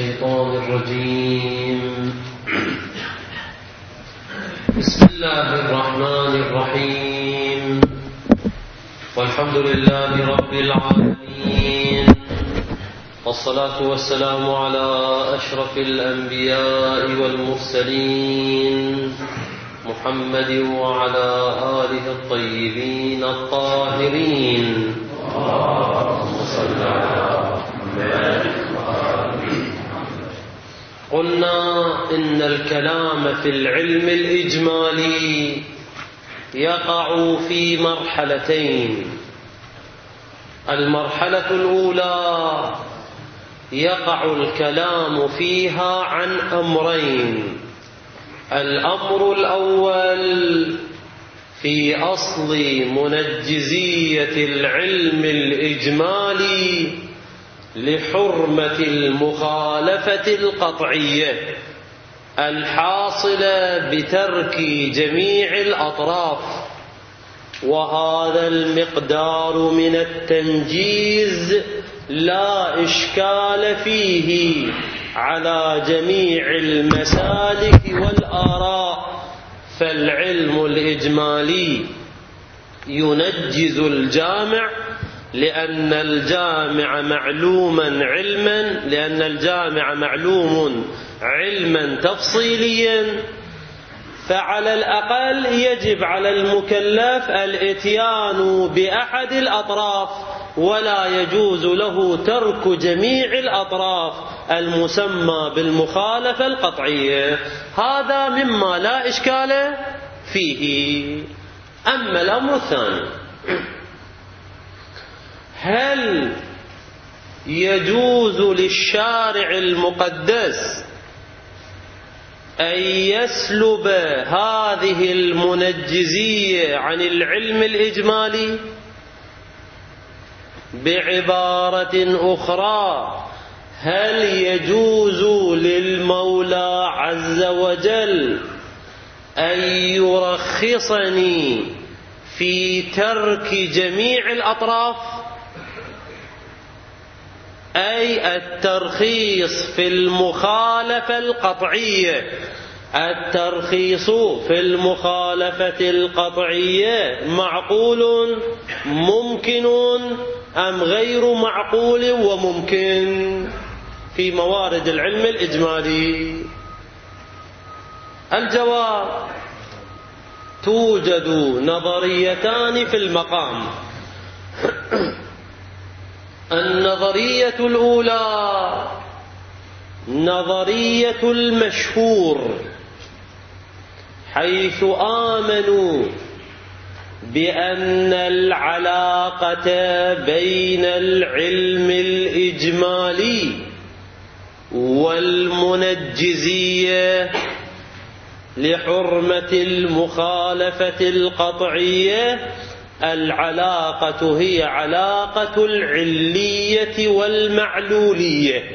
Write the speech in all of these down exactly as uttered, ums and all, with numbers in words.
الشيطان الرجيم. بسم الله الرحمن الرحيم. والحمد لله رب العالمين، والصلاة والسلام على أشرف الأنبياء والمرسلين محمد وعلى آله الطيبين الطاهرين. اللهم صل على محمد. قلنا إن الكلام في العلم الإجمالي يقع في مرحلتين. المرحلة الأولى يقع الكلام فيها عن أمرين. الأمر الأول في أصل منجزية العلم الإجمالي لحرمة المخالفة القطعية الحاصلة بترك جميع الأطراف، وهذا المقدار من التنجيز لا إشكال فيه على جميع المسالك والآراء. فالعلم الإجمالي ينجز الجامع لأن الجامع معلوما علما لأن الجامع معلوم علما تفصيليا، فعلى الأقل يجب على المكلف الإتيان بأحد الأطراف، ولا يجوز له ترك جميع الأطراف المسمى بالمخالفة القطعية. هذا مما لا إشكال فيه. أما الأمر الثاني، هل يجوز للشارع المقدس أن يسلب هذه المنجزية عن العلم الإجمالي؟ بعبارة أخرى، هل يجوز للمولى عز وجل أن يرخصني في ترك جميع الأطراف؟ أي الترخيص في المخالفة القطعية. الترخيص في المخالفة القطعية معقول ممكن أم غير معقول وممكن في موارد العلم الإجمالي؟ الجواب: توجد نظريتان في المقام. النظرية الأولى نظرية المشهور، حيث آمنوا بأن العلاقة بين العلم الإجمالي والمنجزية لحرمة المخالفة القطعية العلاقة هي علاقة العلية والمعلولية.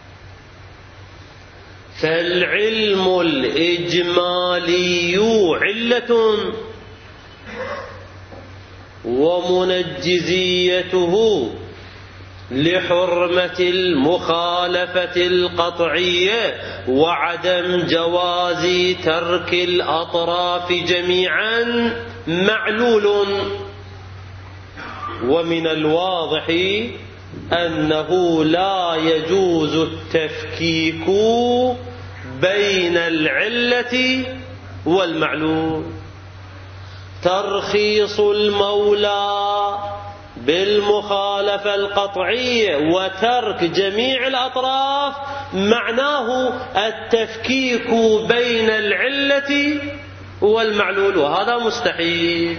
فالعلم الإجمالي علة ومنجزيته لحرمة المخالفة القطعية وعدم جواز ترك الأطراف جميعا معلول. ومن الواضح أنه لا يجوز التفكيك بين العلة والمعلول. ترخيص المولى بالمخالفة القطعية وترك جميع الأطراف معناه التفكيك بين العلة والمعلول، وهذا مستحيل.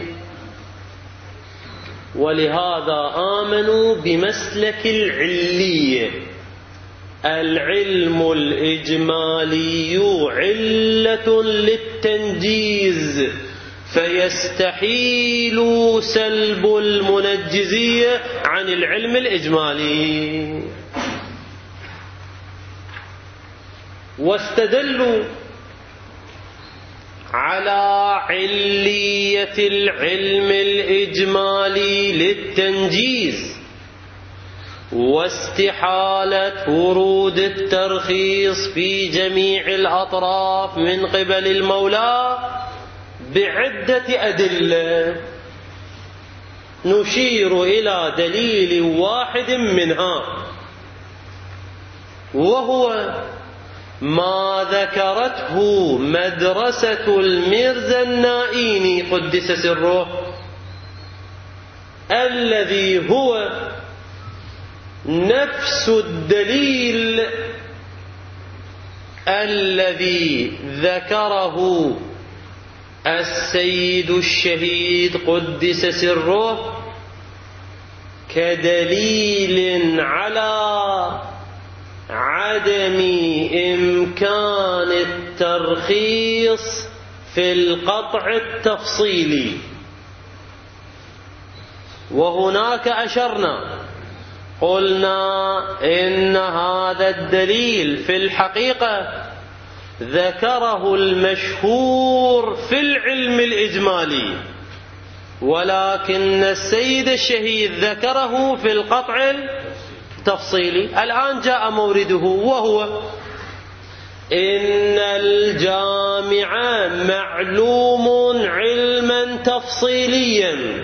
ولهذا آمنوا بمسلك العلية. العلم الإجمالي علة للتنجيز، فيستحيل سلب المنجزية عن العلم الإجمالي. واستدلوا على علية العلم الإجمالي للتنجيز واستحالة ورود الترخيص في جميع الأطراف من قبل المولى بعدة أدلة، نشير إلى دليل واحد منها، وهو ما ذكرته مدرسة الميرزا النائيني قدس سره، الذي هو نفس الدليل الذي ذكره السيد الشهيد قدس سره كدليل على عدم إمكان الترخيص في القطع التفصيلي. وهناك أشرنا قلنا إن هذا الدليل في الحقيقة ذكره المشهور في العلم الإجمالي، ولكن السيد الشهيد ذكره في القطع التفصيلي. الآن جاء مورده، وهو إن الجامع معلوم علما تفصيليا،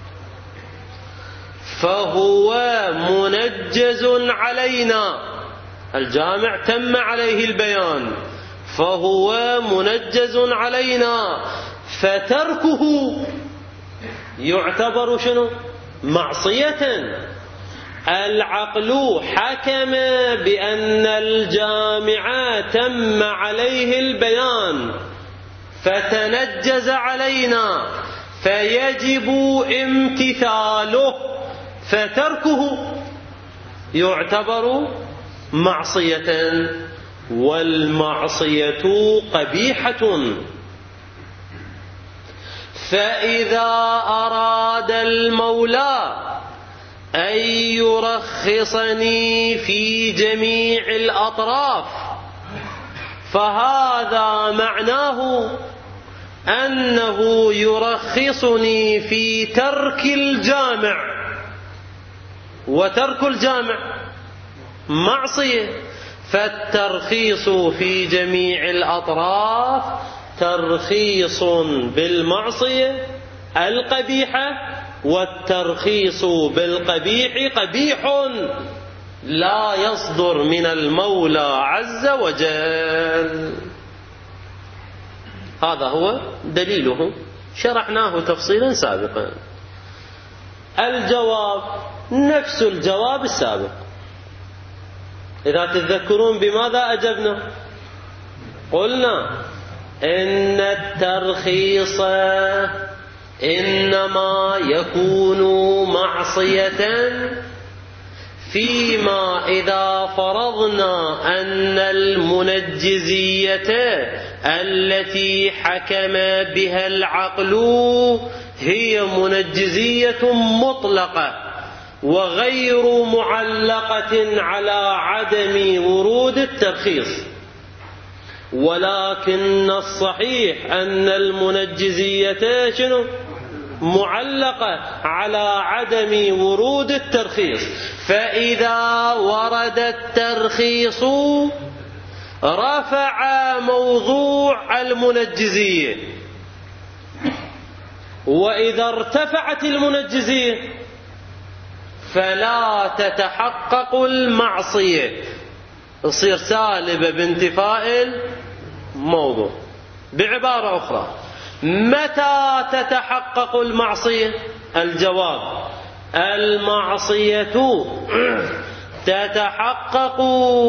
فهو منجز علينا. الجامع تم عليه البيان، فهو منجز علينا، فتركه يعتبر شنو؟ معصية. العقل حكم بأن الجامع تم عليه البيان فتنجز علينا، فيجب امتثاله، فتركه يعتبر معصية، والمعصية قبيحة. فإذا أراد المولى أن يرخصني في جميع الأطراف، فهذا معناه أنه يرخصني في ترك الجامع، وترك الجامع معصية. فالترخيص في جميع الأطراف ترخيص بالمعصية القبيحة، والترخيص بالقبيح قبيح لا يصدر من المولى عز وجل. هذا هو دليله، شرحناه تفصيلا سابقا. الجواب نفس الجواب السابق. إذا تتذكرون بماذا أجبنا؟ قلنا إن الترخيص إنما يكون معصية فيما إذا فرضنا أن المنجزية التي حكم بها العقل هي منجزية مطلقة وغير معلقة على عدم ورود الترخيص. ولكن الصحيح أن المنجزية شنو؟ معلقة على عدم ورود الترخيص. فإذا ورد الترخيص رفع موضوع المنجزية، وإذا ارتفعت المنجزية فلا تتحقق المعصية، تصير سالبة بانتفاء الموضوع. بعبارة أخرى، متى تتحقق المعصية؟ الجواب: المعصية تتحقق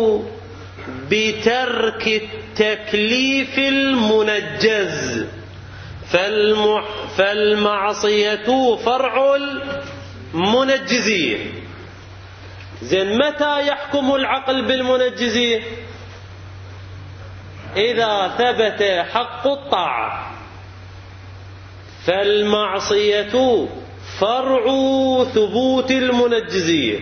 بترك التكليف المنجز، فالمح فالمعصية فرع المنجزية. زين، متى يحكم العقل بالمنجزية؟ إذا ثبت حق الطاعة، فالمعصية فرع ثبوت المنجزية،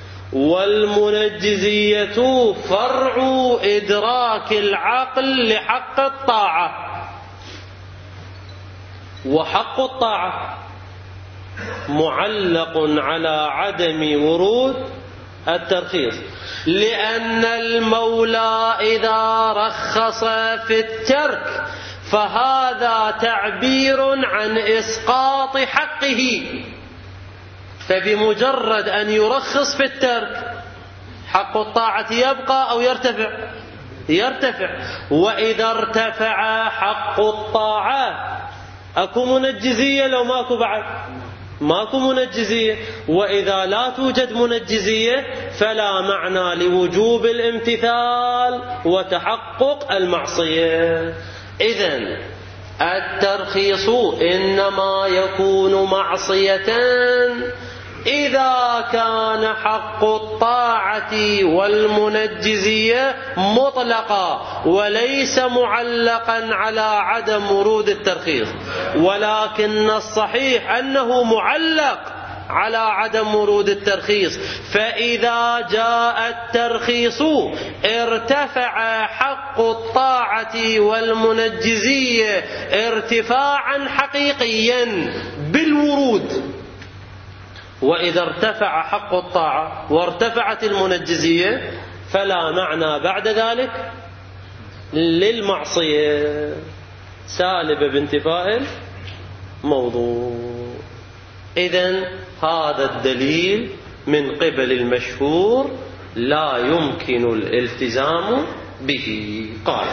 والمنجزية فرع إدراك العقل لحق الطاعة. وحق الطاعة معلق على عدم ورود الترخيص، لأن المولى إذا رخص في الترك فهذا تعبير عن إسقاط حقه، فبمجرد أن يرخص في الترك حق الطاعة يبقى أو يرتفع؟ يرتفع. وإذا ارتفع حق الطاعة أكو منجزية لو ماكو بعد؟ ماكو منجزية. وإذا لا توجد منجزية فلا معنى لوجوب الامتثال وتحقق المعصية. إذن الترخيص إنما يكون معصية إذا كان حق الطاعة والمنجزية مطلقا وليس معلقا على عدم ورود الترخيص، ولكن الصحيح أنه معلق على عدم ورود الترخيص، فإذا جاء الترخيص ارتفع حق الطاعة والمنجزية ارتفاعا حقيقيا بالورود. وإذا ارتفع حق الطاعة وارتفعت المنجزية فلا معنى بعد ذلك للمعصية، سالبة بانتفاء الموضوع. إذن هذا الدليل من قبل المشهور لا يمكن الالتزام به. قال: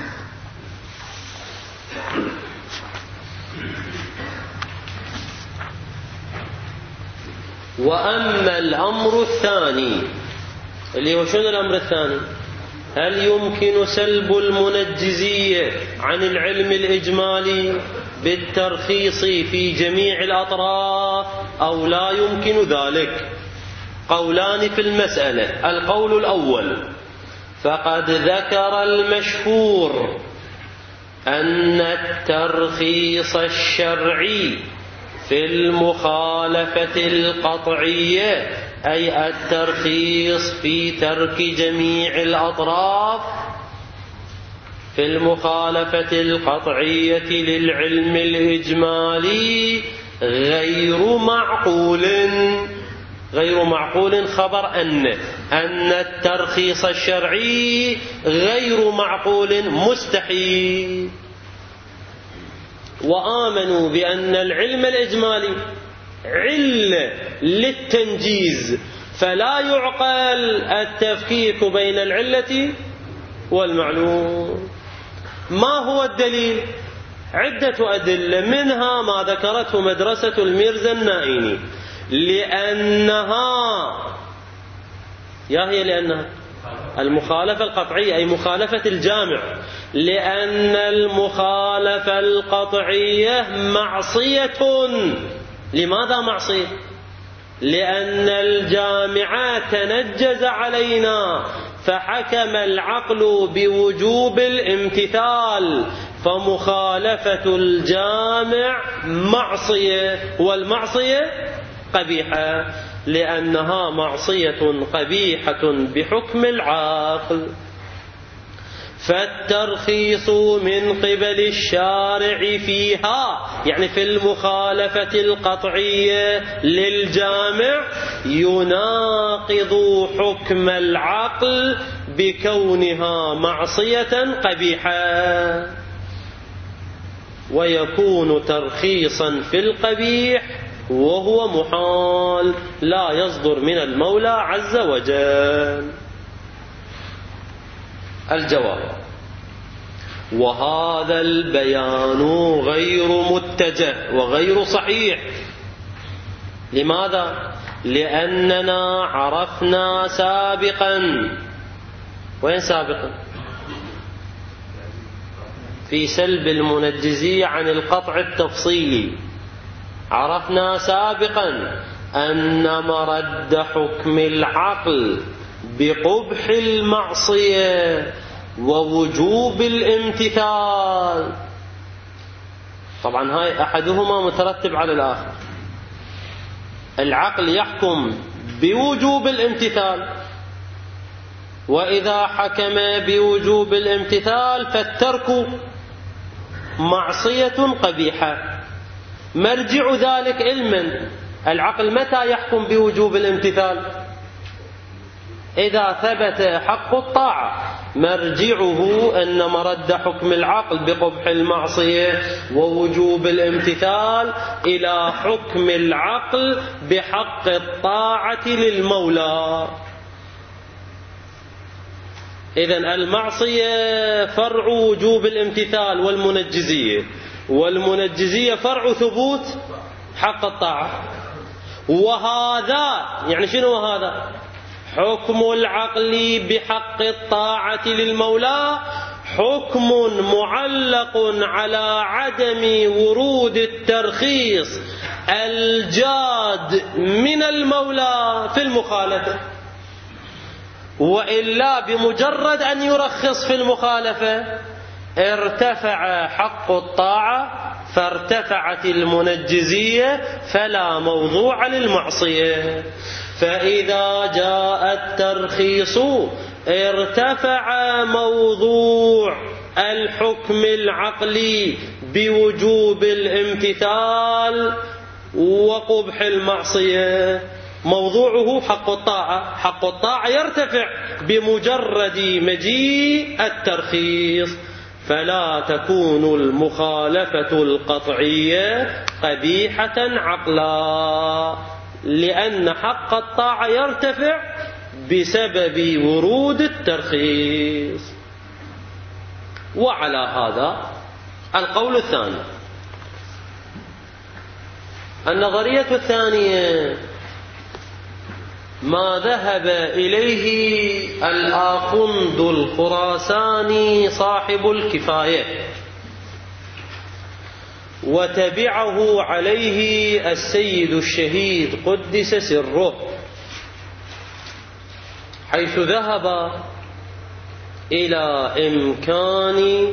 وأما الأمر الثاني، اللي هو شنو الأمر الثاني؟ هل يمكن سلب المنجزية عن العلم الإجمالي بالترخيص في جميع الأطراف أو لا يمكن ذلك؟ قولان في المسألة. القول الأول: فقد ذكر المشهور أن الترخيص الشرعي في المخالفة القطعية، أي الترخيص في ترك جميع الأطراف، في المخالفة القطعية للعلم الإجمالي غير معقول. غير معقول خبر أن أن الترخيص الشرعي غير معقول مستحيل. وآمنوا بأن العلم الإجمالي علة للتنجيز، فلا يعقل التفكيك بين العلة والمعلوم. ما هو الدليل؟ عدة أدلة، منها ما ذكرته مدرسة الميرزا النائيني، لأنها يا هي لأنها المخالفة القطعية، أي مخالفة الجامع، لأن المخالفة القطعية معصية. لماذا معصية؟ لأن الجامع تنجز علينا فحكم العقل بوجوب الامتثال، فمخالفة الجامع معصية، والمعصية قبيحة لأنها معصية قبيحة بحكم العقل. فالترخيص من قبل الشارع فيها، يعني في المخالفة القطعية للجامع، يناقض حكم العقل بكونها معصية قبيحة، ويكون ترخيصا في القبيح وهو محال لا يصدر من المولى عز وجل. الجواب: وهذا البيان غير متجه وغير صحيح. لماذا؟ لأننا عرفنا سابقا. وين سابقا؟ في سلب المنجزية عن القطع التفصيلي عرفنا سابقا أن مرد حكم العقل بقبح المعصية ووجوب الامتثال. طبعا هاي أحدهما مترتب على الآخر. العقل يحكم بوجوب الامتثال، وإذا حكم بوجوب الامتثال فالترك معصية قبيحة. مرجع ذلك علما، العقل متى يحكم بوجوب الامتثال؟ إذا ثبت حق الطاعة مرجعه أن مرد حكم العقل بقبح المعصية ووجوب الامتثال إلى حكم العقل بحق الطاعة للمولى. إذن المعصية فرع وجوب الامتثال والمنجزية، والمنجزية فرع ثبوت حق الطاعة. وهذا يعني شنو هذا؟ حكم العقل بحق الطاعة للمولى حكم معلق على عدم ورود الترخيص الجاد من المولى في المخالفة، وإلا بمجرد أن يرخص في المخالفة ارتفع حق الطاعة فارتفعت المنجزية فلا موضوع للمعصية. فإذا جاء الترخيص ارتفع موضوع الحكم العقلي بوجوب الامتثال وقبح المعصية، موضوعه حق الطاعة. حق الطاعة يرتفع بمجرد مجيء الترخيص، فلا تكون المخالفة القطعية قبيحة عقلا، لأن حق الطاعة يرتفع بسبب ورود الترخيص. وعلى هذا القول الثاني، النظرية الثانية ما ذهب إليه الآخند الخراساني صاحب الكفاية وتبعه عليه السيد الشهيد قدس سره، حيث ذهب إلى إمكان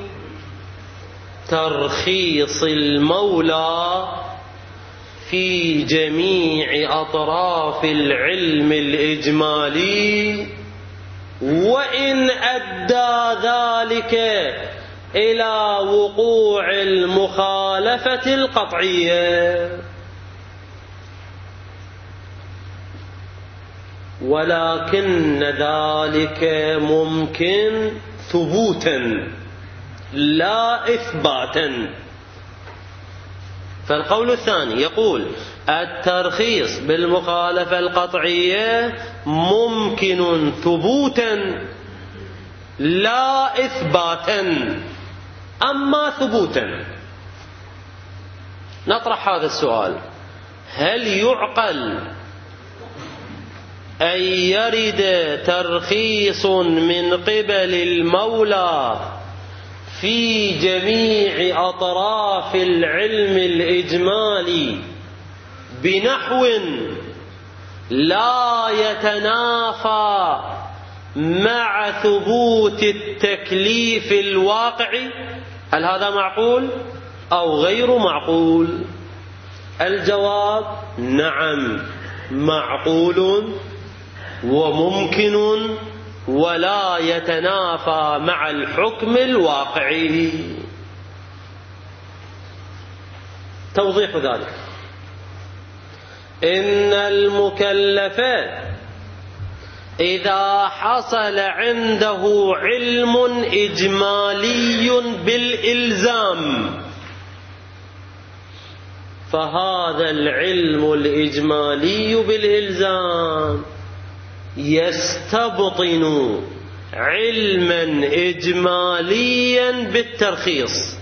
ترخيص المولى في جميع أطراف العلم الإجمالي، وإن أدى ذلك إلى وقوع المخالفة القطعية، ولكن ذلك ممكن ثبوتا لا إثباتا. فالقول الثاني يقول الترخيص بالمخالفة القطعية ممكن ثبوتا لا إثباتا. أما ثبوتا نطرح هذا السؤال: هل يعقل أن يرد ترخيص من قبل المولى في جميع أطراف العلم الإجمالي بنحو لا يتنافى مع ثبوت التكليف الواقعي؟ هل هذا معقول أو غير معقول؟ الجواب: نعم، معقول وممكن ولا يتنافى مع الحكم الواقعي. توضيح ذلك: إن المكلف إذا حصل عنده علم إجمالي بالإلزام فهذا العلم الإجمالي بالإلزام يستبطن علما إجماليا بالترخيص.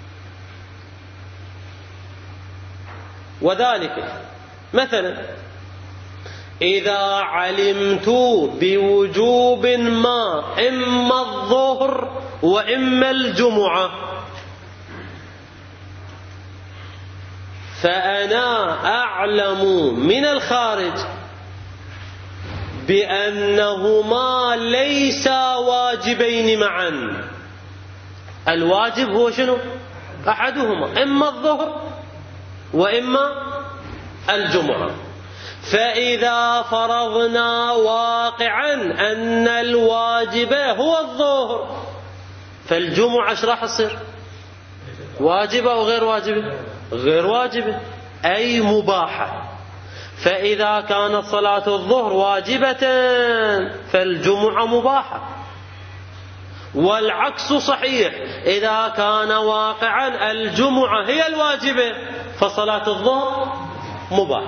وذلك مثلا إذا علمت بوجوب ما إما الظهر وإما الجمعة، فأنا أعلم من الخارج بأنهما ليسا واجبين معا. الواجب هو شنو؟ أحدهما، إما الظهر وإما الجمعة. فإذا فرضنا واقعا أن الواجب هو الظهر، فالجمعة ايش راح تصير؟ واجبة أو غير واجبة؟ غير واجبة، أي مباحة. فإذا كانت صلاة الظهر واجبة فالجمعة مباحة، والعكس صحيح، إذا كان واقعا الجمعة هي الواجبة فصلاة الظهر مباح.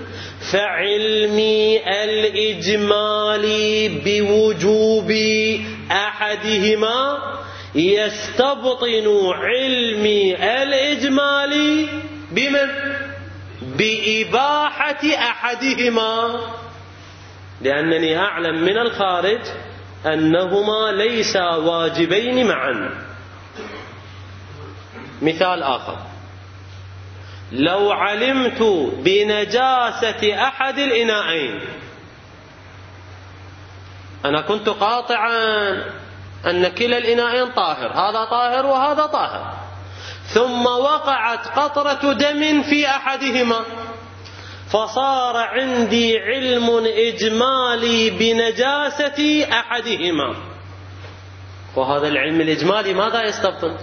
فعلمي الإجمالي بوجوب أحدهما يستبطن علمي الإجمالي بمن؟ بإباحة أحدهما، لأنني أعلم من الخارج أنهما ليسا واجبين معا. مثال آخر: لو علمت بنجاسة أحد الإناءين، أنا كنت قاطعا أن كلا الإناءين طاهر، هذا طاهر وهذا طاهر، ثم وقعت قطرة دم في أحدهما، فصار عندي علم إجمالي بنجاسة أحدهما، وهذا العلم الإجمالي ماذا يستبطن؟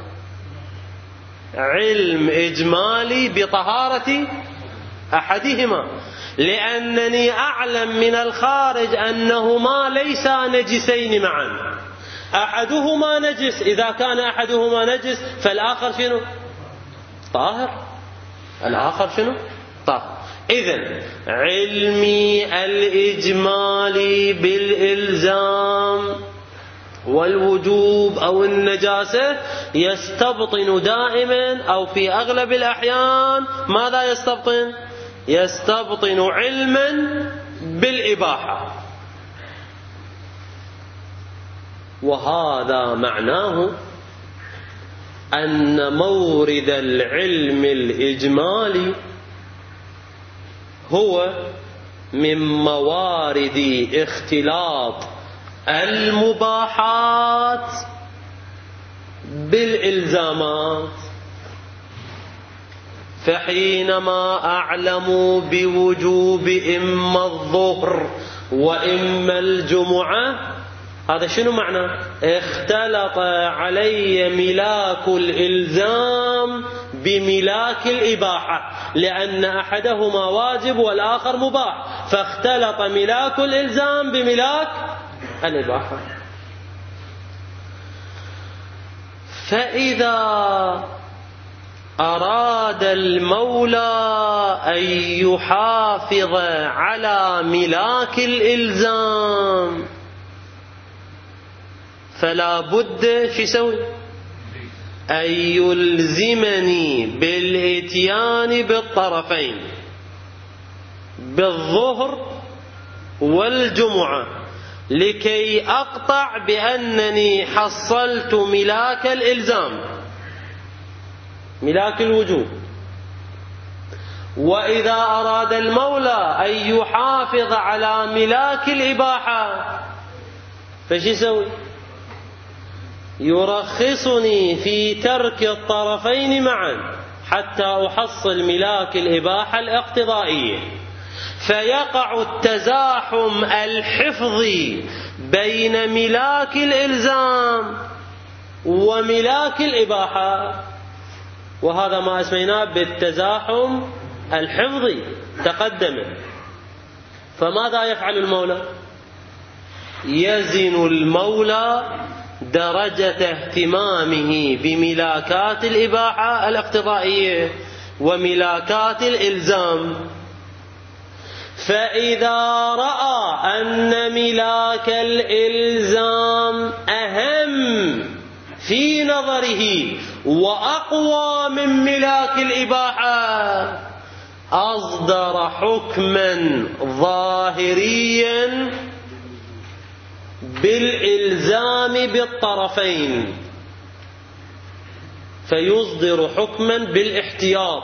علم إجمالي بطهارة أحدهما، لأنني أعلم من الخارج أنهما ليسا نجسين معا، أحدهما نجس، إذا كان أحدهما نجس فالآخر شنو؟ طاهر، الآخر شنو؟ طاهر. إذن علمي الإجمالي بالإلزام والوجوب أو النجاسة يستبطن دائما أو في أغلب الأحيان ماذا يستبطن؟ يستبطن علما بالإباحة، وهذا معناه أن مورد العلم الإجمالي هو من موارد اختلاط المباحات بالإلزامات. فحينما أعلم بوجوب إما الظهر وإما الجمعة، هذا شنو معنى؟ اختلط علي ملاك الإلزام بملاك الإباحة، لأن أحدهما واجب والآخر مباح، فاختلط ملاك الإلزام بملاك الإباحة. فإذا أراد المولى أن يحافظ على ملاك الإلزام فلا بد شو يسوي؟ أن يلزمني بالإتيان بالطرفين، بالظهر والجمعة، لكي أقطع بأنني حصلت ملاك الإلزام، ملاك الوجوب. وإذا أراد المولى أن يحافظ على ملاك الإباحة فش يسوي؟ يرخصني في ترك الطرفين معا حتى أحصل ملاك الإباحة الاقتضائية، فيقع التزاحم الحفظي بين ملاك الإلزام وملاك الإباحة، وهذا ما اسميناه بالتزاحم الحفظي تقدم. فماذا يفعل المولى؟ يزن المولى درجة اهتمامه بملاكات الإباحة الاقتضائية وملاكات الإلزام، فإذا رأى أن ملاك الإلزام أهم في نظره وأقوى من ملاك الإباحة أصدر حكما ظاهريا بالإلزام بالطرفين، فيصدر حكما بالاحتياط،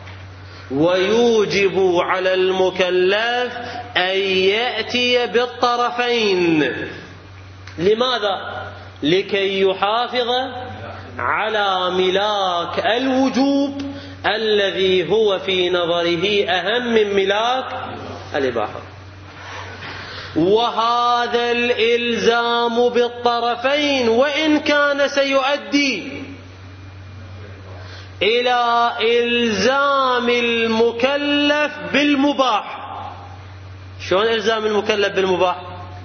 ويوجب على المكلف أن يأتي بالطرفين. لماذا؟ لكي يحافظ على ملاك الوجوب الذي هو في نظره أهم من ملاك الإباحة. وهذا الإلزام بالطرفين وإن كان سيؤدي إلى إلزام المكلف بالمباح، شلون إلزام المكلف بالمباح؟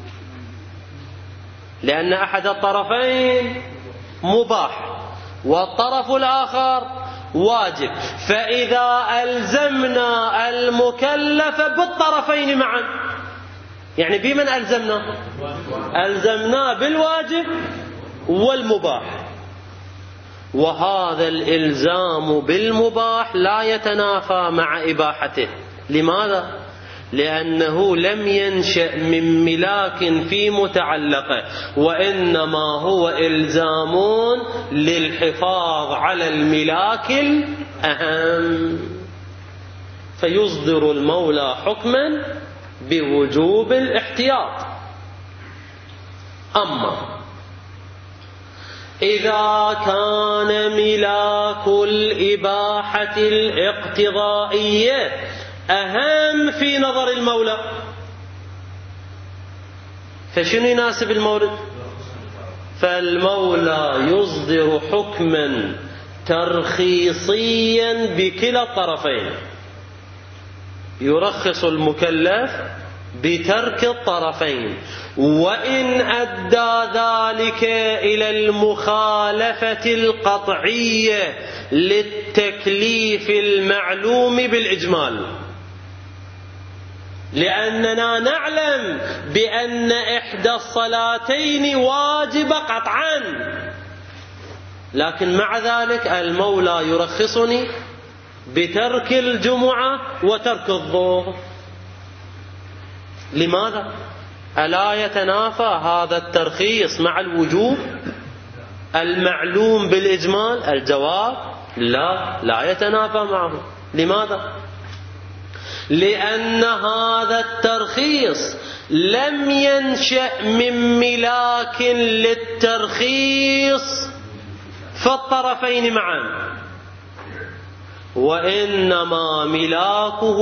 لأن أحد الطرفين مباح والطرف الآخر واجب، فإذا ألزمنا المكلف بالطرفين معا، يعني بمن ألزمنا؟ ألزمنا بالواجب والمباح. وهذا الإلزام بالمباح لا يتنافى مع إباحته. لماذا؟ لأنه لم ينشأ من ملاك في متعلقه، وإنما هو إلزام للحفاظ على الملاك الأهم، فيصدر المولى حكما بوجوب الاحتياط. أما إذا كان ملاك الإباحة الاقتضائية أهم في نظر المولى، فشنو يناسب المورد؟ فالمولى يصدر حكما ترخيصيا بكلا الطرفين، يرخص المكلف بترك الطرفين، وإن أدى ذلك إلى المخالفة القطعية للتكليف المعلوم بالإجمال. لأننا نعلم بأن إحدى الصلاتين واجبة قطعا، لكن مع ذلك المولى يرخصني بترك الجمعة وترك الظهر. لماذا؟ ألا يتنافى هذا الترخيص مع الوجوب المعلوم بالإجمال؟ الجواب لا، لا يتنافى معه. لماذا؟ لأن هذا الترخيص لم ينشأ من ملاك للترخيص في الطرفين معا، وإنما ملاكه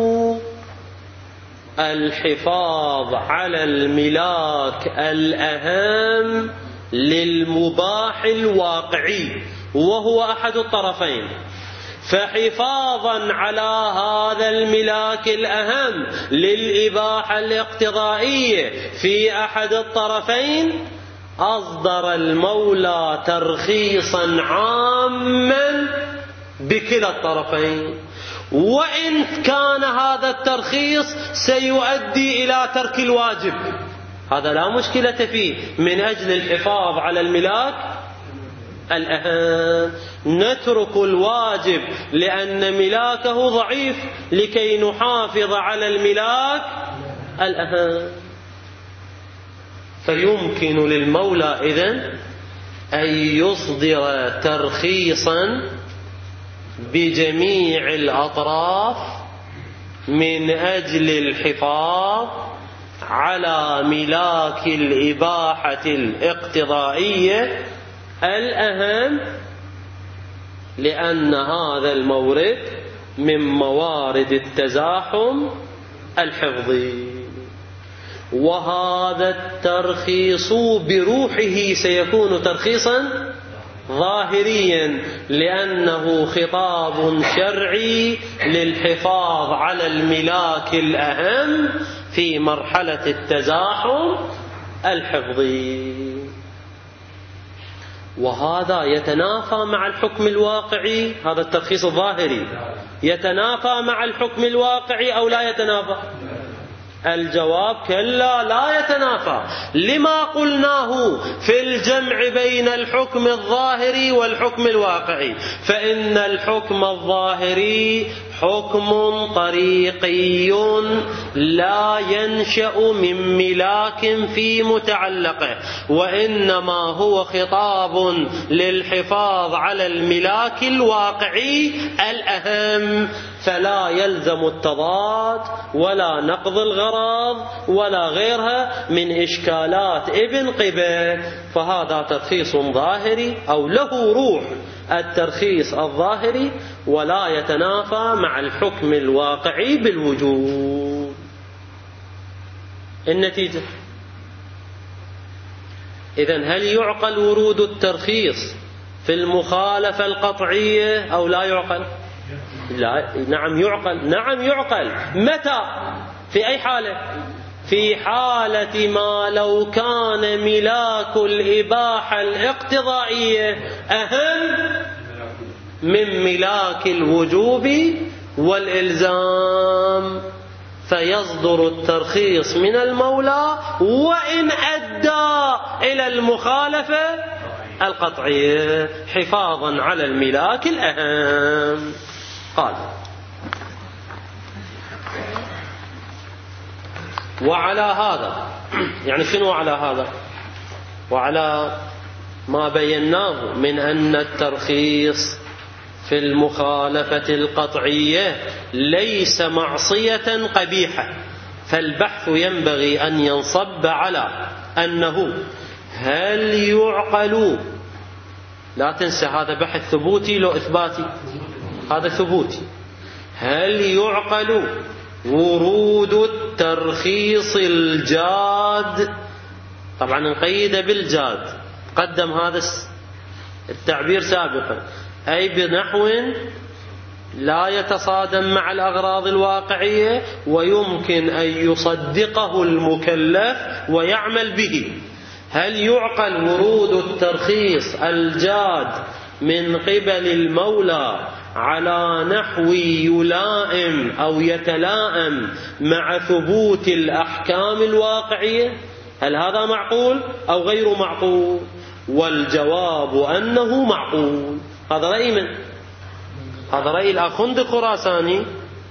الحفاظ على الملاك الأهم للمباح الواقعي وهو أحد الطرفين. فحفاظا على هذا الملاك الأهم للإباحة الاقتضائية في أحد الطرفين أصدر المولى ترخيصا عاما بكلا الطرفين، وإن كان هذا الترخيص سيؤدي إلى ترك الواجب، هذا لا مشكلة فيه، من أجل الحفاظ على الملاك الأهم نترك الواجب لأن ملاكه ضعيف لكي نحافظ على الملاك الأهم. فيمكن للمولى إذن أن يصدر ترخيصا بجميع الأطراف من أجل الحفاظ على ملاك الإباحة الاقتضائية الأهم، لأن هذا المورد من موارد التزاحم الحفظي. وهذا الترخيص بروحه سيكون ترخيصا ظاهريا، لأنه خطاب شرعي للحفاظ على الملاك الأهم في مرحلة التزاحم الحفظي. وهذا يتنافى مع الحكم الواقعي، هذا الترخيص الظاهري يتنافى مع الحكم الواقعي أو لا يتنافى؟ الجواب كلا، لا يتنافى، لما قلناه في الجمع بين الحكم الظاهري والحكم الواقعي. فإن الحكم الظاهري حكم طريقي لا ينشأ من ملاك في متعلقه، وإنما هو خطاب للحفاظ على الملاك الواقعي الأهم، فلا يلزم التضاد ولا نقض الغرض ولا غيرها من إشكالات ابن قبة. فهذا ترخيص ظاهري أو له روح الترخيص الظاهري ولا يتنافى مع الحكم الواقعي بالوجود. النتيجة إذن هل يعقل ورود الترخيص في المخالفة القطعية أو لا يعقل؟ لا، نعم يعقل، نعم يعقل. متى؟ في أي حالة؟ في حالة ما لو كان ملاك الإباحة الاقتضائية أهم من ملاك الوجوب والإلزام، فيصدر الترخيص من المولى وإن أدى إلى المخالفة القطعية حفاظا على الملاك الأهم. قال: وعلى هذا، يعني شنو على هذا؟ وعلى ما بيناه من أن الترخيص في المخالفة القطعية ليس معصية قبيحة، فالبحث ينبغي أن ينصب على أنه هل يعقل، لا تنسى هذا بحث ثبوتي لو إثباتي، هذا ثبوتي، هل يعقل ورود الترخيص الجاد، طبعا نقيده بالجاد، قدم هذا التعبير سابقا، أي بنحو لا يتصادم مع الأغراض الواقعية ويمكن أن يصدقه المكلف ويعمل به. هل يعقل ورود الترخيص الجاد من قبل المولى على نحو يلائم أو يتلائم مع ثبوت الأحكام الواقعية؟ هل هذا معقول أو غير معقول؟ والجواب أنه معقول. هذا رأي من؟ هذا رأي الآخوند الخراساني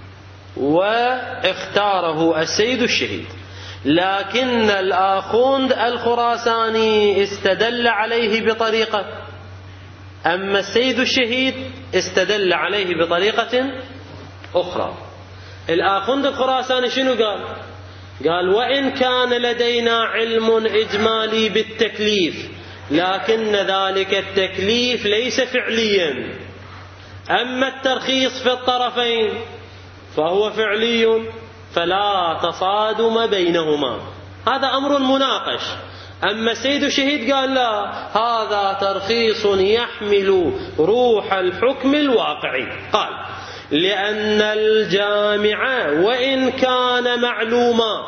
واختاره السيد الشهيد، لكن الآخوند الخراساني استدل عليه بطريقة، أما السيد الشهيد استدل عليه بطريقة أخرى. الآخوند الخراساني شنو قال؟ قال: وإن كان لدينا علم إجمالي بالتكليف لكن ذلك التكليف ليس فعليا، أما الترخيص في الطرفين فهو فعلي فلا تصادم بينهما. هذا أمر مناقش. أما السيد الشهيد قال: لا، هذا ترخيص يحمل روح الحكم الواقعي. قال: لأن الجامع وإن كان معلوما،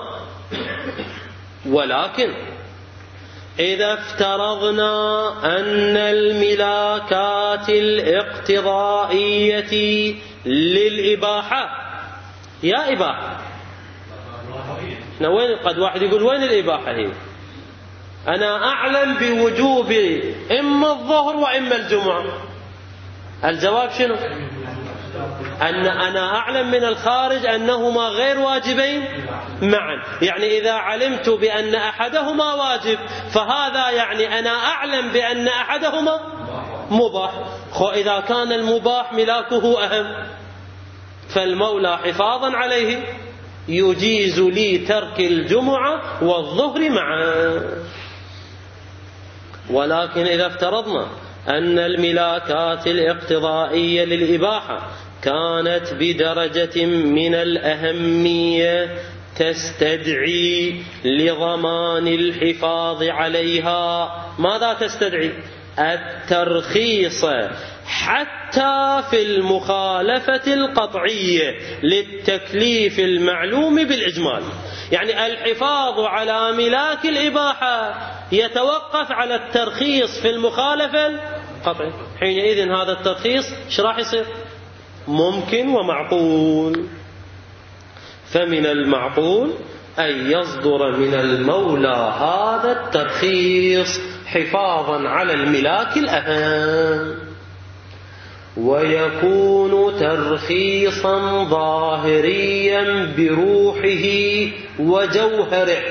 ولكن إذا افترضنا أن الملاكات الاقتضائية للإباحة، يا إباحة، وين؟ قد واحد يقول: وين الإباحة هي؟ أنا أعلم بوجوب إما الظهر وإما الجمعة. الجواب شنو؟ أن أنا أعلم من الخارج أنهما غير واجبين معا، يعني إذا علمت بأن أحدهما واجب فهذا يعني أنا أعلم بأن أحدهما مباح. خو إذا كان المباح ملاكه أهم فالمولى حفاظا عليه يجيز لي ترك الجمعة والظهر معا. ولكن إذا افترضنا أن الملاكات الاقتضائية للإباحة كانت بدرجة من الأهمية تستدعي لضمان الحفاظ عليها، ماذا تستدعي؟ الترخيص حتى في المخالفة القطعية للتكليف المعلوم بالإجمال. يعني الحفاظ على ملاك الإباحة يتوقف على الترخيص في المخالفة القطعية. حينئذ هذا الترخيص ايش راح يصير؟ ممكن ومعقول. فمن المعقول أن يصدر من المولى هذا الترخيص حفاظا على الملاك الأهم، ويكون ترخيصا ظاهريا بروحه وجوهره.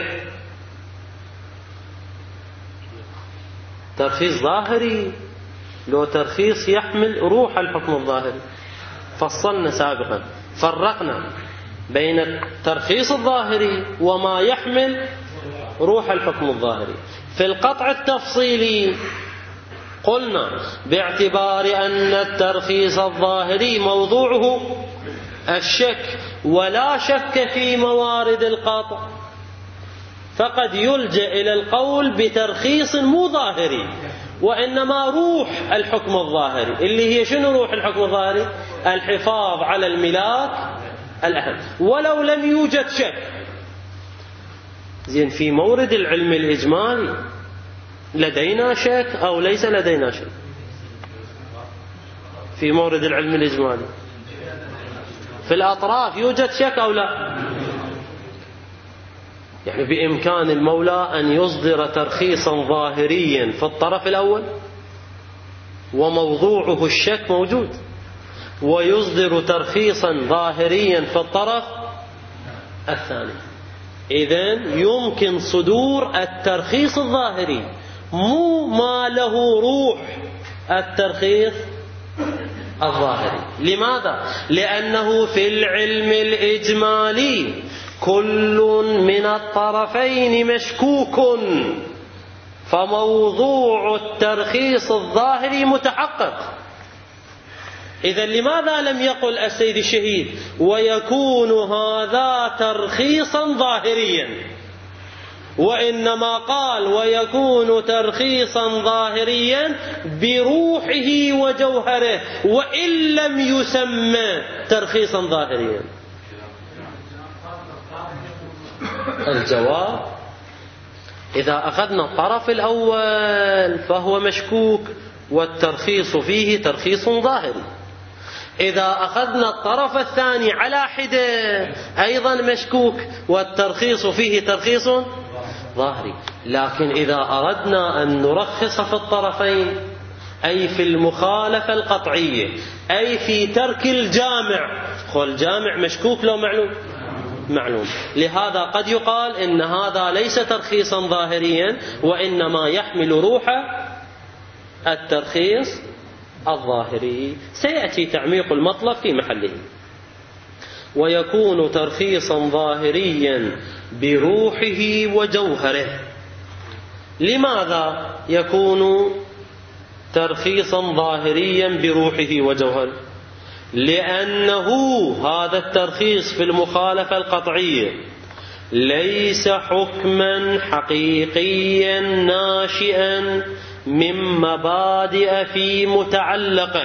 ترخيص ظاهري، لو ترخيص يحمل روح الحكم الظاهري. فصلنا سابقا، فرقنا بين الترخيص الظاهري وما يحمل روح الحكم الظاهري. في القطع التفصيلي قلنا باعتبار أن الترخيص الظاهري موضوعه الشك، ولا شك في موارد القطع، فقد يلجأ إلى القول بترخيص مو ظاهري وإنما روح الحكم الظاهري، اللي هي شنو روح الحكم الظاهري؟ الحفاظ على الملاك الأهم. ولو لم يوجد شك زين في مورد العلم الإجمالي لدينا شك أو ليس لدينا شك؟ في مورد العلم الإجمالي في الأطراف يوجد شك أو لا؟ يعني بإمكان المولى أن يصدر ترخيصا ظاهريا في الطرف الأول وموضوعه الشك موجود، ويصدر ترخيصا ظاهريا في الطرف الثاني. إذن يمكن صدور الترخيص الظاهري مو ما له روح الترخيص الظاهري. لماذا؟ لأنه في العلم الإجمالي كل من الطرفين مشكوك، فموضوع الترخيص الظاهري متحقق. إذن لماذا لم يقل السيد الشهيد ويكون هذا ترخيصا ظاهريا، وإنما قال ويكون ترخيصا ظاهريا بروحه وجوهره، وإن لم يسمى ترخيصا ظاهريا؟ الجواب: إذا أخذنا الطرف الأول فهو مشكوك والترخيص فيه ترخيص ظاهري. إذا أخذنا الطرف الثاني على حدة أيضا مشكوك والترخيص فيه ترخيص ظاهري. لكن إذا أردنا أن نرخص في الطرفين، أي في المخالفة القطعية، أي في ترك الجامع، والجامع مشكوك لو معلوم معلوم، لهذا قد يقال إن هذا ليس ترخيصا ظاهريا وإنما يحمل روح الترخيص الظاهري. سيأتي تعميق المطلب في محله. ويكون ترخيصا ظاهريا بروحه وجوهره. لماذا يكون ترخيصا ظاهريا بروحه وجوهره؟ لأنه هذا الترخيص في المخالفة القطعية ليس حكما حقيقيا ناشئا من مبادئ في متعلقه.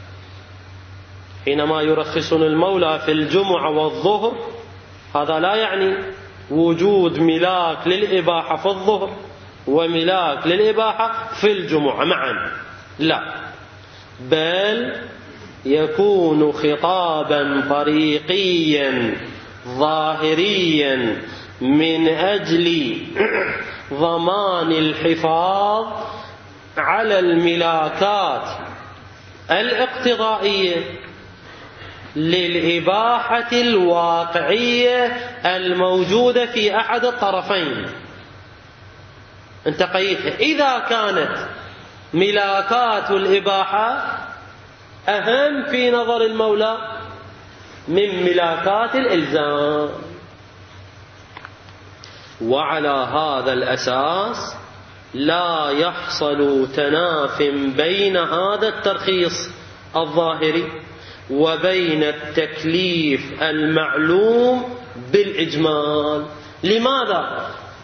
حينما يرخصون المولى في الجمعة والظهر، هذا لا يعني وجود ملاك للإباحة في الظهر وملاك للإباحة في الجمعة معا، لا، بل يكون خطابا طريقيا ظاهريا من أجل ضمان الحفاظ على الملاكات الاقتضائية للإباحة الواقعية الموجودة في أحد الطرفين. انت قيدها. إذا كانت ملاكات الإباحة أهم في نظر المولى من ملاكات الإلزام، وعلى هذا الأساس لا يحصل تناف بين هذا الترخيص الظاهري وبين التكليف المعلوم بالإجمال. لماذا؟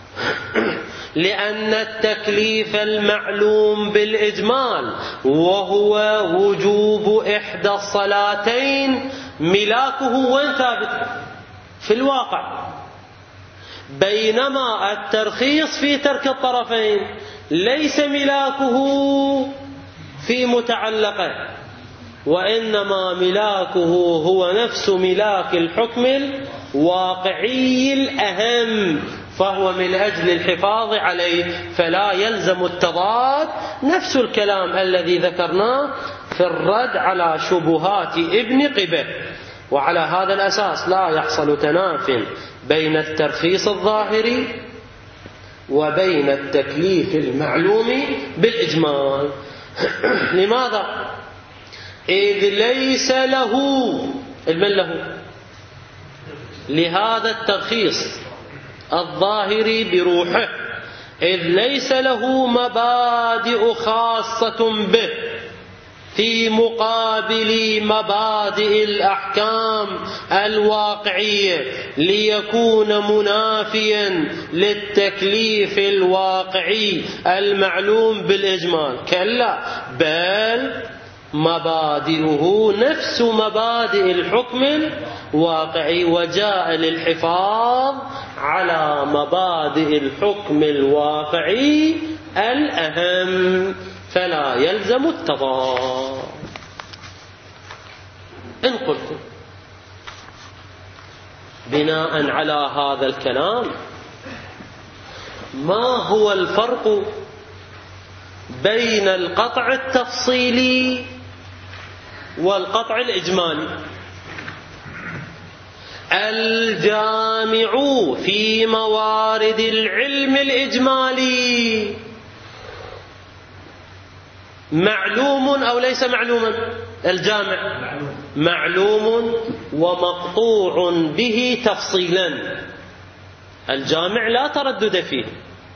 لأن التكليف المعلوم بالإجمال وهو وجوب إحدى الصلاتين ملاكه وين ثابت؟ في الواقع. بينما الترخيص في ترك الطرفين ليس ملاكه في متعلقه، وإنما ملاكه هو نفس ملاك الحكم الواقعي الأهم، فهو من أجل الحفاظ عليه، فلا يلزم التضاد. نفس الكلام الذي ذكرناه في الرد على شبهات ابن قبة. وعلى هذا الأساس لا يحصل تناف بين الترخيص الظاهري وبين التكليف المعلوم بالإجمال. لماذا؟ إذ ليس له المن له لهذا الترخيص الظاهري بروحه، إذ ليس له مبادئ خاصة به في مقابل مبادئ الأحكام الواقعية ليكون منافيا للتكليف الواقعي المعلوم بالإجمال. كلا، بل مبادئه نفس مبادئ الحكم الواقعي، وجاء للحفاظ على مبادئ الحكم الواقعي الأهم، فلا يلزم التضاد. إن قلت بناء على هذا الكلام ما هو الفرق بين القطع التفصيلي والقطع الإجمالي؟ الجامع في موارد العلم الإجمالي معلوم أو ليس معلوما؟ الجامع معلوم ومقطوع به تفصيلا، الجامع لا تردد فيه.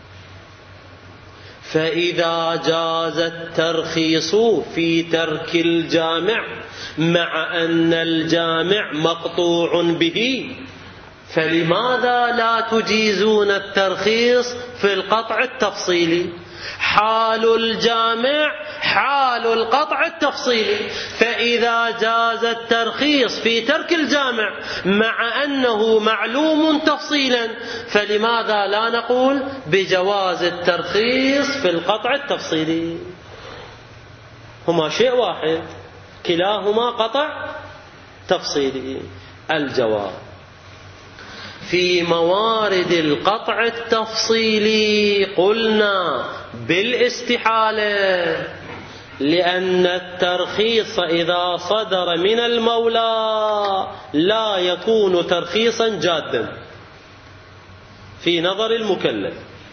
فإذا جاز الترخيص في ترك الجامع مع أن الجامع مقطوع به، فلماذا لا تجيزون الترخيص في القطع التفصيلي؟ حال الجامع حال القطع التفصيلي، فإذا جاز الترخيص في ترك الجامع مع أنه معلوم تفصيلا، فلماذا لا نقول بجواز الترخيص في القطع التفصيلي؟ هما شيء واحد، كلاهما قطع تفصيلي. الجواب: في موارد القطع التفصيلي قلنا بالاستحالة، لأن الترخيص إذا صدر من المولى لا يكون ترخيصا جادا في نظر المكلف.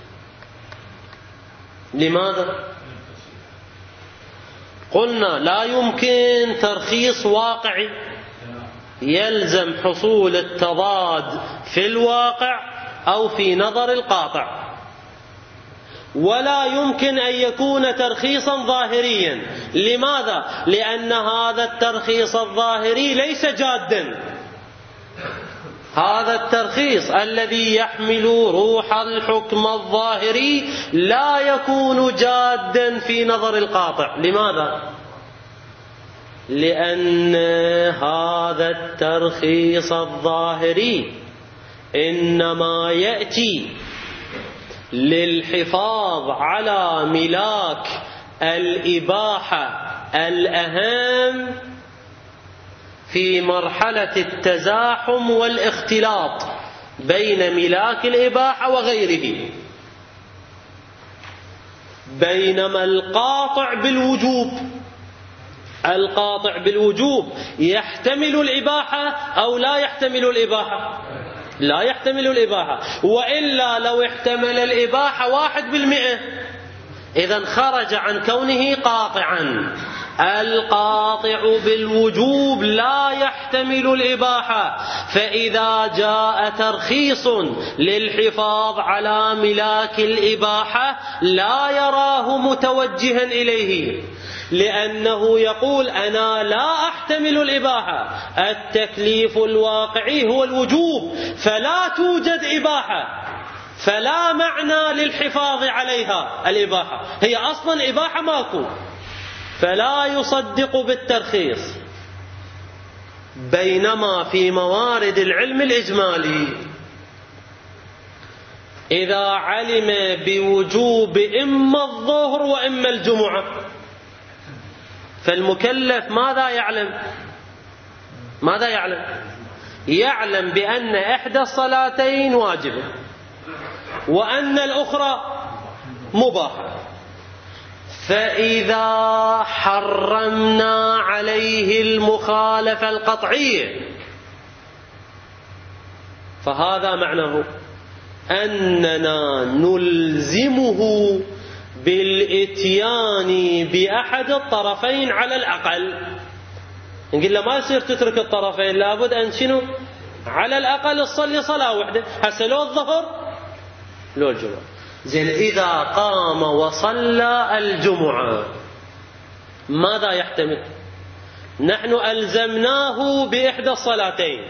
لماذا؟ قلنا لا يمكن ترخيص واقعي، يلزم حصول التضاد في الواقع أو في نظر القاطع، ولا يمكن أن يكون ترخيصا ظاهريا. لماذا؟ لأن هذا الترخيص الظاهري ليس جادا، هذا الترخيص الذي يحمل روح الحكم الظاهري لا يكون جادا في نظر القاطع. لماذا؟ لأن هذا الترخيص الظاهري إنما يأتي للحفاظ على ملاك الإباحة الأهم في مرحلة التزاحم والاختلاط بين ملاك الإباحة وغيره، بينما القاطع بالوجوب القاطع بالوجوب يحتمل الإباحة أو لا يحتمل الإباحة؟ لا يحتمل الإباحة، وإلا لو احتمل الإباحة واحد بالمئة إذن خرج عن كونه قاطعا. القاطع بالوجوب لا يحتمل الإباحة، فإذا جاء ترخيص للحفاظ على ملاك الإباحة لا يراه متوجها إليه، لأنه يقول أنا لا أحتمل الإباحة، التكليف الواقعي هو الوجوب، فلا توجد إباحة، فلا معنى للحفاظ عليها الإباحة، هي أصلا إباحة ماكو، فلا يصدق بالترخيص. بينما في موارد العلم الإجمالي إذا علم بوجوب إما الظهر وإما الجمعة، فالمكلف ماذا يعلم؟ ماذا يعلم؟ يعلم بأن إحدى الصلاتين واجبة وأن الأخرى مباحة، فإذا حرمنا عليه المخالفة القطعية فهذا معناه أننا نلزمه بالإتيان بأحد الطرفين على الأقل. نقول له ما يصير تترك الطرفين، لابد أن شنو؟ على الأقل تصلي صلاة واحدة، هسه لو الظهر لو الجمعة. زين، إذا قام وصلى الجمعة ماذا يحتمل؟ نحن ألزمناه بإحدى الصلاتين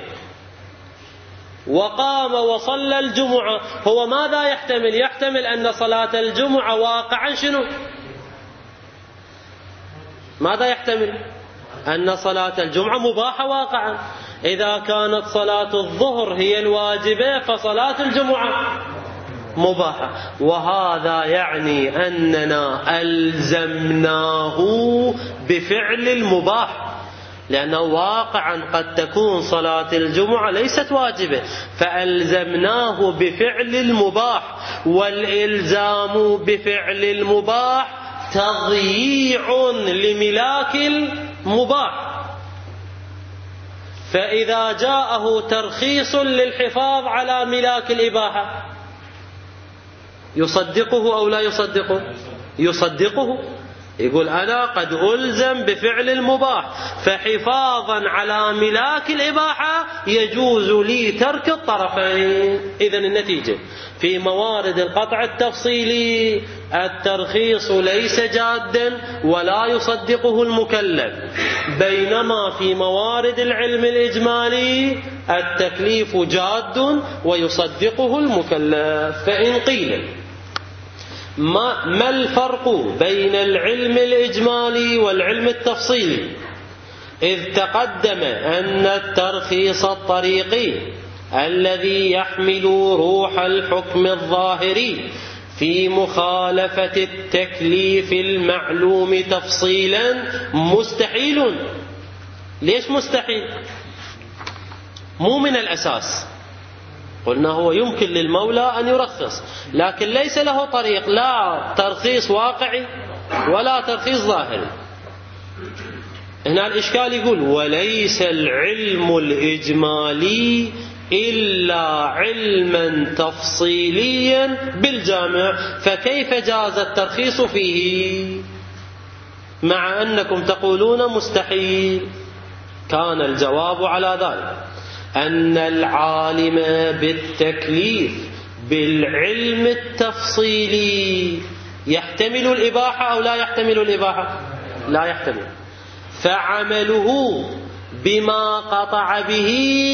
وقام وصلى الجمعة، هو ماذا يحتمل؟ يحتمل أن صلاة الجمعة واقعا شنو؟ ماذا يحتمل؟ أن صلاة الجمعة مباحة واقعا. إذا كانت صلاة الظهر هي الواجبة فصلاة الجمعة مباحة، وهذا يعني أننا ألزمناه بفعل المباح، لأنه واقعا قد تكون صلاة الجمعة ليست واجبة فألزمناه بفعل المباح، والإلزام بفعل المباح تضييع لملاك المباح. فإذا جاءه ترخيص للحفاظ على ملاك الإباحة يصدقه أو لا يصدقه؟ يصدقه. يقول أنا قد ألزم بفعل المباح، فحفاظا على ملاك الإباحة يجوز لي ترك الطرفين. إذن النتيجة في موارد القطع التفصيلي الترخيص ليس جادا ولا يصدقه المكلف، بينما في موارد العلم الإجمالي التكليف جاد ويصدقه المكلف. فإن قيل ما, ما الفرق بين العلم الإجمالي والعلم التفصيلي؟ إذ تقدم أن الترخيص الطريقي الذي يحمل روح الحكم الظاهري في مخالفة التكليف المعلوم تفصيلا مستحيل. ليش مستحيل؟ مو من الأساس. قلنا هو يمكن للمولى أن يرخص، لكن ليس له طريق، لا ترخيص واقعي ولا ترخيص ظاهري. هنا الإشكال يقول وليس العلم الإجمالي إلا علما تفصيليا بالجامع، فكيف جاز الترخيص فيه مع أنكم تقولون مستحيل؟ كان الجواب على ذلك أن العالم بالتكليف بالعلم التفصيلي يحتمل الإباحة أو لا يحتمل الإباحة؟ لا يحتمل. فعمله بما قطع به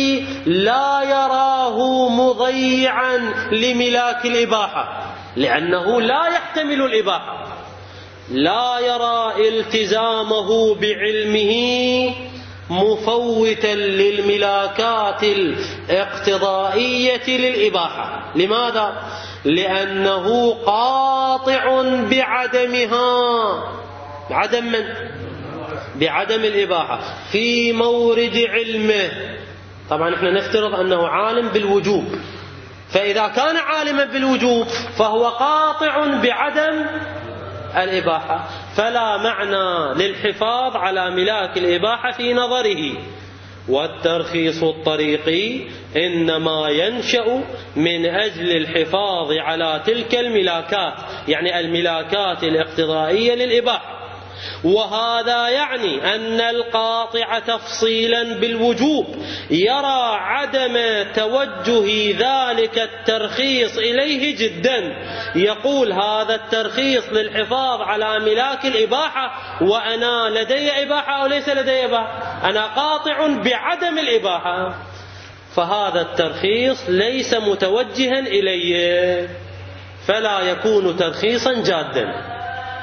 لا يراه مضيعا لملاك الإباحة، لأنه لا يحتمل الإباحة، لا يرى التزامه بعلمه مفوتا للملاكات الاقتضائية للإباحة. لماذا؟ لأنه قاطع بعدمها، بعدم من؟ بعدم الإباحة في مورد علمه. طبعا احنا نفترض أنه عالم بالوجوب، فإذا كان عالما بالوجوب فهو قاطع بعدم الإباحة، فلا معنى للحفاظ على ملاك الإباحة في نظره. والترخيص الطريقي إنما ينشأ من أجل الحفاظ على تلك الملاكات، يعني الملاكات الاقتضائية للإباحة. وهذا يعني أن القاطع تفصيلا بالوجوب يرى عدم توجه ذلك الترخيص إليه جدا، يقول هذا الترخيص للحفاظ على ملاك الإباحة وأنا لدي إباحة أو ليس لدي إباحة، أنا قاطع بعدم الإباحة، فهذا الترخيص ليس متوجها إليه، فلا يكون ترخيصا جادا.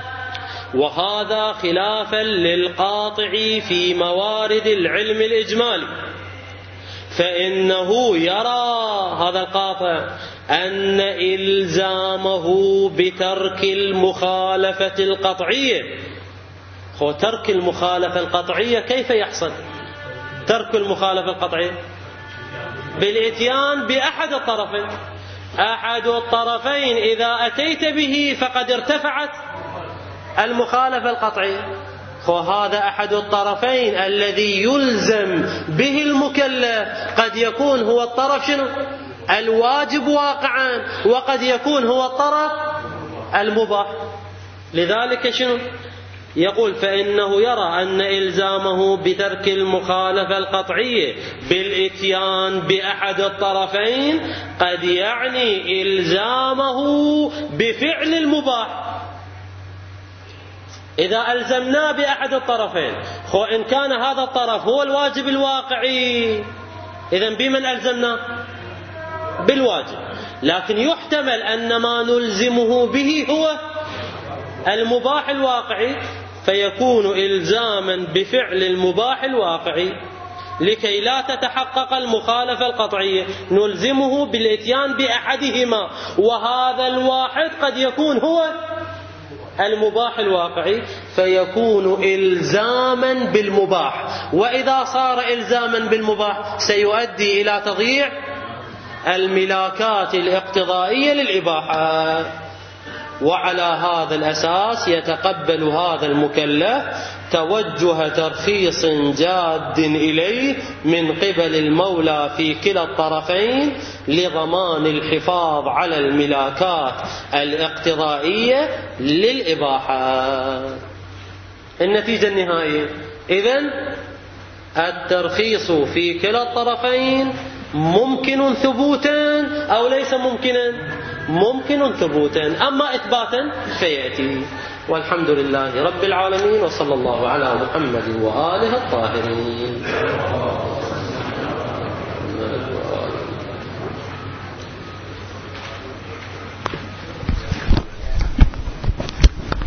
وهذا خلافا للقاطع في موارد العلم الإجمالي، فإنه يرى هذا القاطع أن إلزامه بترك المخالفة القطعية. هو ترك المخالفة القطعية كيف يحصل؟ ترك المخالفة القطعية بالإتيان بأحد الطرفين. أحد الطرفين إذا أتيت به فقد ارتفعت المخالفة القطعية. وهذا أحد الطرفين الذي يلزم به المكلف، قد يكون هو الطرف شنو؟ الواجب واقعا، وقد يكون هو الطرف المباح. لذلك شنو يقول؟ فإنه يرى أن إلزامه بترك المخالفة القطعية بالإتيان بأحد الطرفين قد يعني إلزامه بفعل المباح. إذا ألزمنا بأحد الطرفين، وإن كان هذا الطرف هو الواجب الواقعي، إذن بمن ألزمنا؟ بالواجب. لكن يحتمل أن ما نلزمه به هو المباح الواقعي، فيكون إلزاما بفعل المباح الواقعي. لكي لا تتحقق المخالفة القطعية نلزمه بالإتيان بأحدهما، وهذا الواحد قد يكون هو المباح الواقعي، فيكون إلزاما بالمباح. وإذا صار إلزاما بالمباح سيؤدي إلى تضييع الملاكات الاقتضائية للإباحة. وعلى هذا الأساس يتقبل هذا المكلف توجه ترخيص جاد إليه من قبل المولى في كلا الطرفين لضمان الحفاظ على الملاكات الاقتضائية للإباحة. النتيجة النهائية إذن الترخيص في كلا الطرفين ممكن ثبوتا أو ليس ممكنا؟ ممكن ثبوتا، أما إثباتا فيأتي. والحمد لله رب العالمين، وصلى الله على محمد وآله الطاهرين.